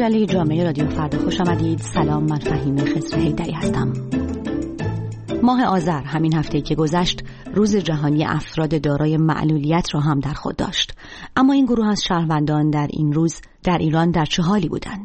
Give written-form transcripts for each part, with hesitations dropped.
مجله جامعه رادیو فردا خوش آمدید. سلام، من فهیمه خضر حیدری هستم. ماه آذر، همین هفته‌ای که گذشت، روز جهانی افراد دارای معلولیت را هم در خود داشت. اما این گروه از شهروندان در این روز در ایران در چه حالی بودند؟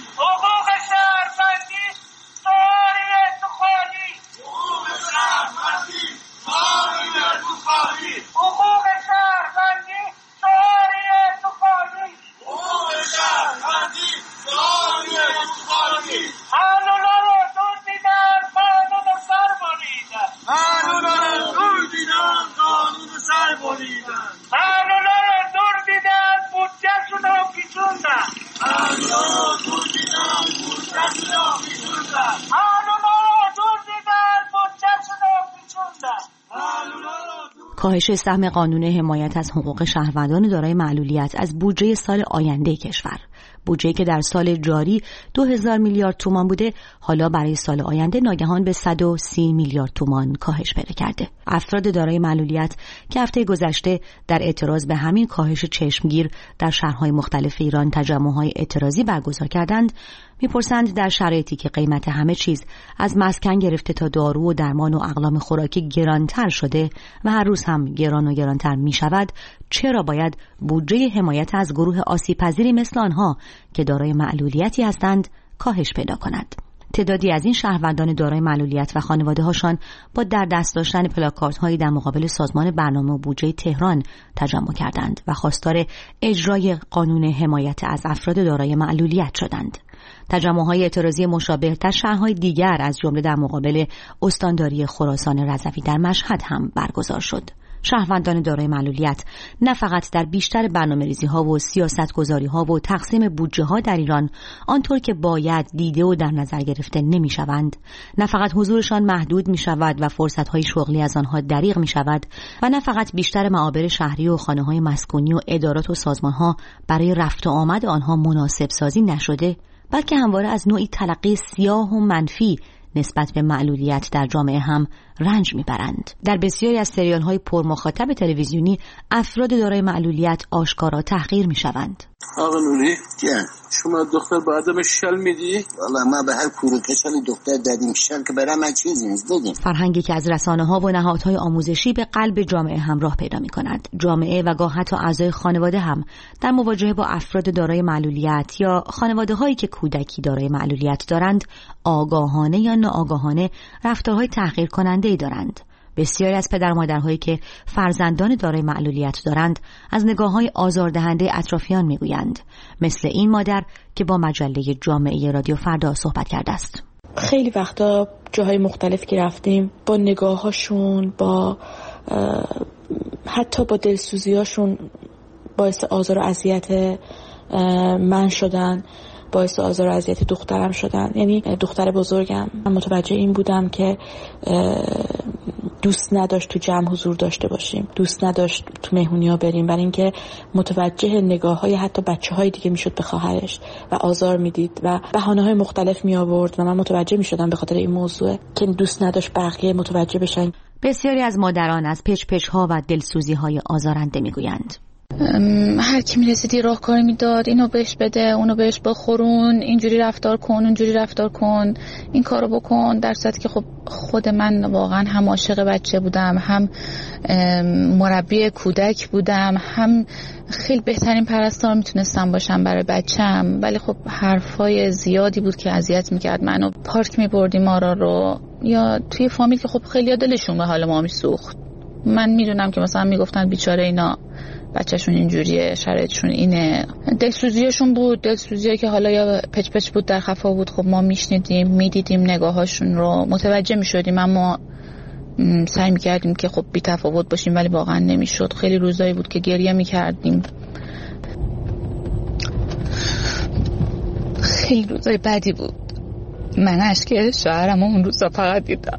کاهش سهم قانون حمایت از حقوق شهروندان دارای معلولیت از بودجه سال آینده کشور. بودجه‌ای که در سال جاری 2000 میلیارد تومان بوده، حالا برای سال آینده ناگهان به 130 میلیارد تومان کاهش پیدا کرده. افراد دارای معلولیت که هفته گذشته در اعتراض به همین کاهش چشمگیر در شهرهای مختلف ایران تجمع‌های اعتراضی برگزار کردند، میپرسند در شرایطی که قیمت همه چیز از مسکن گرفته تا دارو و درمان و اقلام خوراکی گرانتر شده و هر روز هم گران و گرانتر میشود، چرا باید بودجه حمایت از گروه آسیب‌پذیری مثل آنها که دارای معلولیتی هستند کاهش پیدا کند؟ تعدادی از این شهروندان دارای معلولیت و خانواده‌هاشان با در دست داشتن پلاکاردهایی در مقابل سازمان برنامه و بودجه تهران تجمع کردند و خواستار اجرای قانون حمایت از افراد دارای معلولیت شدند. تجمع‌های اعتراضی مشابه در شهرهای دیگر از جمله در مقابل استانداری خراسان رضوی در مشهد هم برگزار شد. شهروندان دارای معلولیت نه فقط در بیشتر برنامه‌ریزی‌ها و سیاست‌گذاری‌ها و تقسیم بودجه‌ها در ایران آنطور که باید دیده و در نظر گرفته نمی‌شوند، نه فقط حضورشان محدود می‌شود و فرصت‌های شغلی از آنها دریغ می‌شود و نه فقط بیشتر معابر شهری و خانه‌های مسکونی و ادارات و سازمان‌ها برای رفت و آمد آنها مناسب سازی نشده، بلکه همواره از نوعی تلقی سیاه و منفی نسبت به معلولیت در جامعه هم رنج میبرند. در بسیاری از سریال‌های پرمخاطب تلویزیونی افراد دارای معلولیت آشکارا تحقیر میشوند. آقا نوری جان، شما دختر با آدم شل میدی؟ والا ما به هر کوروکشالی دختر دادیم، شل که برای من چیزی نیست دادیم. فرهنگی که از رسانه‌ها و نهادهای آموزشی به قلب جامعه هم راه پیدا می‌کند. جامعه و گاه حتی اعضای خانواده هم در مواجهه با افراد دارای معلولیت یا خانواده‌هایی که کودکی دارای معلولیت دارند، آگاهانه یا ناآگاهانه رفتارهای تحقیر کننده‌ای دارند. بسیاری از پدر و مادرهایی که فرزندان دارای معلولیت دارند از نگاه‌های آزاردهنده اطرافیان میگویند، مثل این مادر که با مجله جامعه رادیو فردا صحبت کرده است. خیلی وقتا جاهای مختلف که رفتیم با نگاهاشون، با حتی با دلسوزیاشون باعث آزار و اذیت من شدن، باعث آزار و اذیت دخترم شدن. یعنی دختر بزرگم، من متوجه این بودم که دوست نداشت تو جمع حضور داشته باشیم، دوست نداشت تو مهمونی‌ها بریم، برای اینکه متوجه نگاه‌های حتی بچه‌های دیگه میشد به خواهرش و آزار میدید و بهانه‌های مختلف می آورد و من متوجه میشدم به خاطر این موضوع که دوست نداشت بقیه متوجه بشن. بسیاری از مادران از پچ‌پچ‌ها و دلسوزی‌های آزارنده میگویند. هر کی میرسیدی راهکاری میداد، اینو بهش بده، اونو بهش بخورون، اینجوری رفتار کن، اونجوری رفتار کن، این کارو بکن، در صورتی که خب خود من واقعا هم عاشق بچه بودم، هم مربی کودک بودم، هم خیلی بهترین پرستار میتونستم باشم برای بچم، ولی خب حرفای زیادی بود که اذیت میکرد منو. پارک میبردیم آرا رو، یا توی فامیل که خب خیلی دلشون به حال ما میسوخت. من میدونم که مثلا میگفتن بیچاره اینا بچه‌شون اینجوریه، شرایطشون اینه. دلسوزیشون بود، دلسوزیه که حالا یا پچ پچ بود، در خفا بود. خب ما میشنیدیم، میدیدیم نگاهاشون رو، متوجه میشدیم، اما سعی میکردیم که خب بی تفاوت باشیم، ولی واقعا نمیشد. خیلی روزایی بود که گریه میکردیم. خیلی روزای بدی بود. من اشک شوهرم اون روزا فقط دیدم.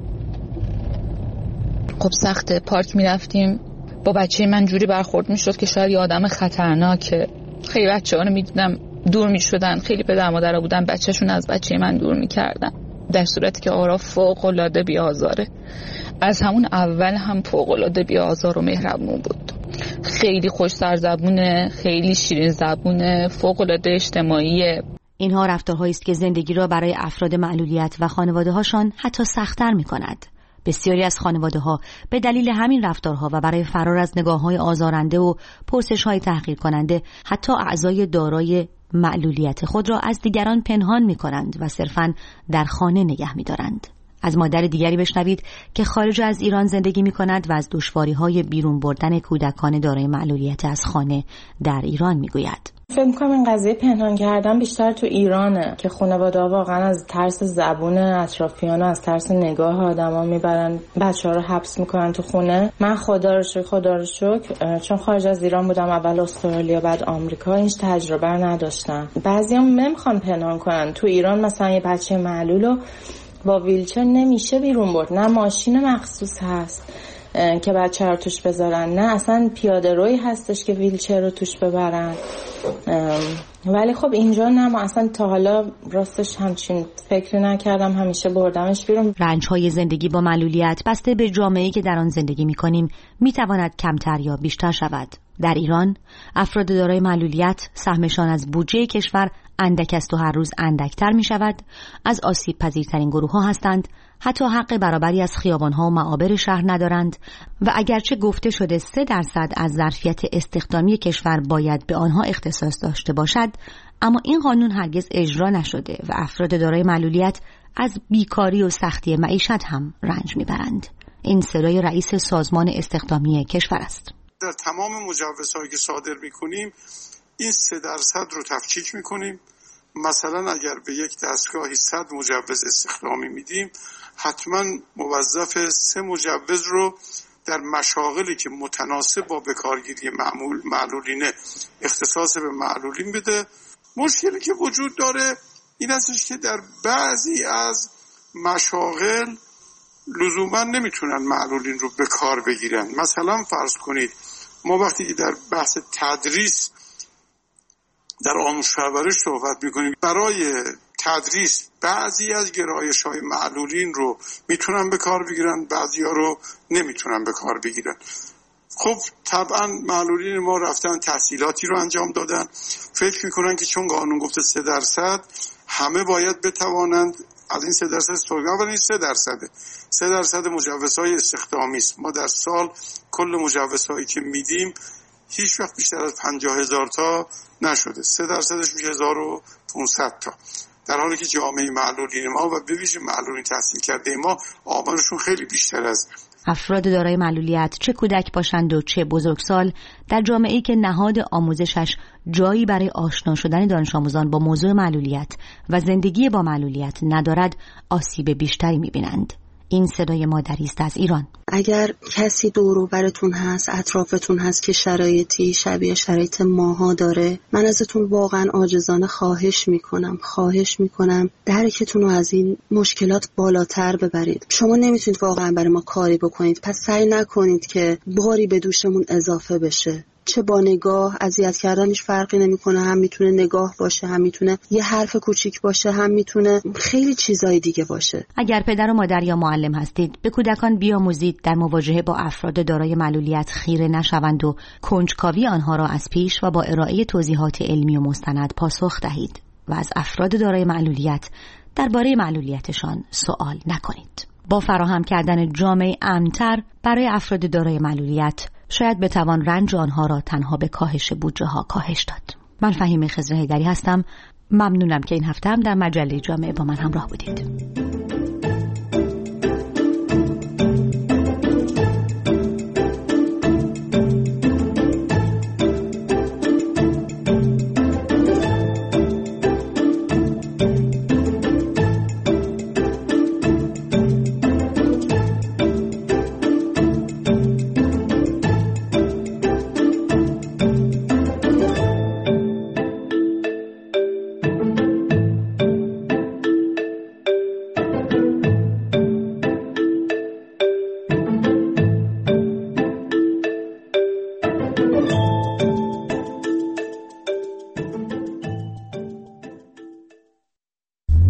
خب سخت. پارک میرفتیم، با بچه من جوری برخورد میشد که شاید یه آدم خطرناکه. خیلی بچه‌ها رو میدیدم دور میشدن، خیلی پدر مادرها بودن بچه‌شون از بچه من دور میکردن، در صورتی که آرا فوق‌العاده بی‌آزاره. از همون اول هم فوق‌العاده بی‌آزار و مهربون بود. خیلی خوش سرزبونه، خیلی شیرین زبونه، فوق‌العاده اجتماعیه. اینها رفتارهایی است که زندگی را برای افراد معلولیت و خانواده‌هاشان حتی سخت‌تر می‌کند. بسیاری از خانواده‌ها به دلیل همین رفتارها و برای فرار از نگاه‌های آزارنده و پرسش‌های تحقیر کننده حتی اعضای دارای معلولیت خود را از دیگران پنهان می‌کنند و صرفاً در خانه نگه می‌دارند. از مادر دیگری بشنوید که خارج از ایران زندگی می‌کند و از دشواری‌های بیرون بردن کودکان دارای معلولیت از خانه در ایران می‌گوید. فکر می‌کنم این قضیه پنهان کردن بیشتر تو ایرانه که خانواده‌ها واقعا از ترس زبون اطرافیان و از ترس نگاه آدما میبرن بچه‌ها رو حبس میکنن تو خونه. من خدا رو شکر چون خارج از ایران بودم، اول استرالیا بعد آمریکا، هیچ تجربه نداشتم. بعضی‌ها نمیخوان پنهان کنن. تو ایران مثلا یه بچه معلولو با ویلچر نمیشه بیرون برد، نه ماشین مخصوص هست که بچه رو توش بذارن، نه اصلا پیاده روی هستش که ویلچر رو توش ببرن. ولی خب اینجا نه، ما اصلا تا حالا راستش همچین فکری نکردم، همیشه بردمش بیرون. رنج‌های زندگی با معلولیت بسته به جامعه‌ای که در آن زندگی می‌کنیم می‌تواند کمتر یا بیشتر شود. در ایران افراد دارای معلولیت سهمشان از بودجه کشور اندک است و هر روز اندکتر می شود. از آسیب پذیرترین گروه ها هستند. حتی حق برابری از خیابان ها و معابر شهر ندارند و اگرچه گفته شده 3% از ظرفیت استخدامی کشور باید به آنها اختصاص داشته باشد، اما این قانون هرگز اجرا نشده و افراد دارای معلولیت از بیکاری و سختی معیشت هم رنج می برند. این صدای رئیس سازمان استخدامی کشور است. در تمام مجوزهایی که صادر میکنیم این 3% رو تفکیک میکنیم. مثلا اگر به یک دستگاهی 100 مجوز استخدامی میدیم، حتما موظف 3 مجوز رو در مشاغلی که متناسب با بکارگیری معلولینه اختصاص به معلولین بده. مشکلی که وجود داره این هستش که در بعضی از مشاغل لزوما نمیتونن معلولین رو به کار بگیرن. مثلا فرض کنید ما وقتی که در بحث تدریس در آموزش پرورش صحبت میکنیم، برای تدریس بعضی از گرایش‌های معلولین رو میتونن به کار بگیرن، بعضی‌ها رو نمیتونن به کار بگیرن. خب طبعا معلولین ما رفتن تحصیلاتی رو انجام دادن، فکر میکنن که چون قانون گفته 3% همه باید بتوانند از این 3% استفاده کنند. این 3% مجوزهای استخدامی است. ما در سال کل مجوزهایی که میدیم هیچ وقت بیشتر از 50,000 تا نشده. 3%ش میشه 1,500 تا. در حالی که جامعه معلولین ما و به ویژه معلولین تحصیل کرده ما آمارشون خیلی بیشتر از افراد دارای معلولیت، چه کودک باشند و چه بزرگسال، در جامعه‌ای که نهاد آموزشش جایی برای آشنا شدن دانش آموزان با موضوع معلولیت و زندگی با معلولیت ندارد، آسیب بیشتری می‌بینند. این صدای مادری است از ایران. اگر کسی دور و برتون هست، اطرافتون هست که شرایطی شبیه شرایط ماها داره، من ازتون واقعا عاجزانه خواهش میکنم درکتون رو از این مشکلات بالاتر ببرید. شما نمیتونید واقعا برای ما کاری بکنید، پس سعی نکنید که باری به دوشمون اضافه بشه. چه با نگاه اذیت کردنش فرقی نمیکنه، هم میتونه نگاه باشه، هم میتونه یه حرف کوچیک باشه، هم میتونه خیلی چیزای دیگه باشه. اگر پدر و مادر یا معلم هستید، به کودکان بیاموزید در مواجهه با افراد دارای معلولیت خیره نشوند و کنجکاوی آنها را از پیش و با ارائه توضیحات علمی و مستند پاسخ دهید و از افراد دارای معلولیت درباره معلولیتشان سوال نکنید. با فراهم کردن جامعه امن‌تر برای افراد دارای معلولیت شاید بتوان رنج آنها را تنها به کاهش بودجه ها کاهش داد. من فهیمه خضر حیدری هستم. ممنونم که این هفته هم در مجله جامعه با من همراه بودید.